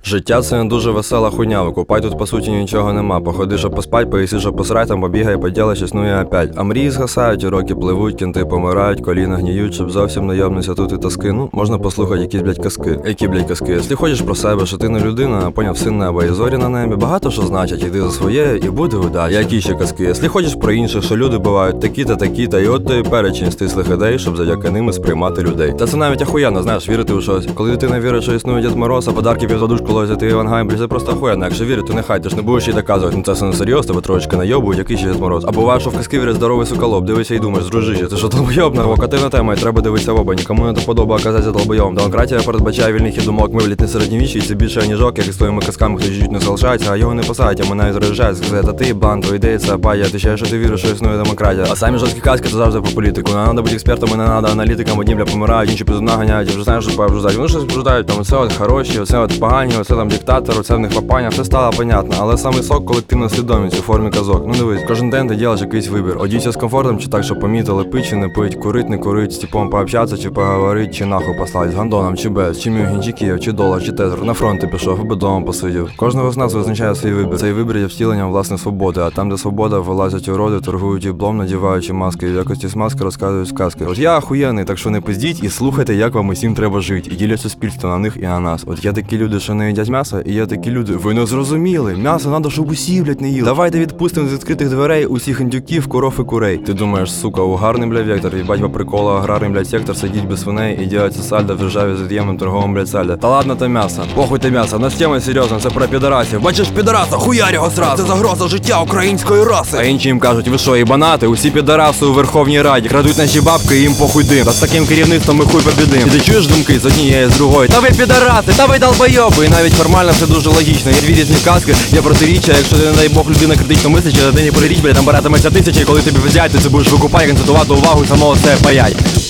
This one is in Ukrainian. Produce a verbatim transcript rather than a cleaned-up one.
Життя це не дуже весела хуйня, викупай тут по суті нічого нема. Походи, щоб поспать, поїси, щоб посрать, там побігай, поділиш, існує опять. А мрії згасають, і роки пливуть, кінти помирають, коліна гніють, щоб зовсім не йобнуться тут і тоски. Ну, можна послухати якісь, блядь, казки. Які, блядь, казки? Якщо хочеш про себе, що ти не людина, поняв, син неба і зорі на небі, багато що значить, іди за своє і буде удача. Які ще казки? Якщо хочеш про інших, що люди бувають такі-та, такі-та, і от той перечень стислих ідей, щоб завдяки ними сприймати людей. Та це навіть ахуєнно, знаєш, вірити у щось. Коли дитина вірить, що існує Дід Мороз, а подарки під задушку лозять і Івангай, блядь, це просто ахуєнно. Якщо вірити, то нехай, ти ж не будеш їй доказувати, ну це все не серйозно, тебе трошечки найобують, який ще Дід Мороз. А буває, що в казки вірить здоровий суколоб, дивишся і думаєш, дружище, ти що долбойоб, провокативна тема, і треба дивитися в оба, нікому не до подоба оказатися долбойом. Демократія передбачає вільний хід думок, ми, блядь, не середньовіччі, і це більше аніжок, як з твоїми казками хтось чуть не залишається, а його не посадять, а мене заряджають, сказати, а ти, блан, твої ідеї, це апатія, ти ще що ти віриш, що існує демократія. А самі жорсткі казки, це завжди про політику. Не треба бути експертами, не треба аналітикам, одні, бля, помирають, інші пізду наганяють, і вже знаєш, що пообжуждають. Вони щось обжуждають, там, оце от хороші, оце от погані, оце там диктатор, оце в них папаня, все стало понятно. Але саме сок колективна свідомість у формі казок. Ну дивись, кожен день ти робиш якийсь вибір. Одійся з комфортом, чи так, щоб помітили, пить чи не пить, курить, не курить, з типом пообщатися, чи поговорить, чи нахуй послать, з гандоном, чи без, чи Мюнхен, чи Київ, чи долар, чи тезер. На фронт ти пішов, або дома посидів. Кожного з нас визначає свій вибір. Цей вибір є втіленням власної свободи, а там, де свобода, вилазять уроди, торгують іблом, надіваючи маски, і в якості смазки розказують сказки. От я ахуєнний, так що не пиздіть і слухайте, як вам усім треба жити. І ділять суспільство на них і на нас. От є такі люди, що не їдять м'ясо, і є такі люди, ви не зрозуміли, м'ясо треба, щоб усі, блядь, не їли. Давайте відпустимо з відкритих дверей усіх індюків, коров і курей. Ти думаєш, сука, угарний, бля, вектор, їбать по приколу аграрний, блядь, сектор, сидіть без свиней і ділять сальдо в державі з від'ємним торговим, блядь, сальдо. Та ладно то м'ясо, похуй те м'ясо, нас тема серйозна, це про підарасів. Бачиш підараса, хуярь його сразу, це загроза життя української раси. А інші їм кажуть, ви що, ібанати, усі підараси у Верховній Раді, крадуть наші бабки і їм похуй дим. Та з таким керівництвом ми хуй побідим. І ти чуєш думки з однієї, з другої, та ви підараси, та ви долбойоби. І навіть формально все дуже логічно, є дві різні казки, є протиріччя, якщо ти, не дай Бог, людина критично мислить, чи дитині поліріч, блядь, там баратиметься тисячі, і коли тобі взять, ти це будеш викупати, концентрувати увагу і самого себе паять.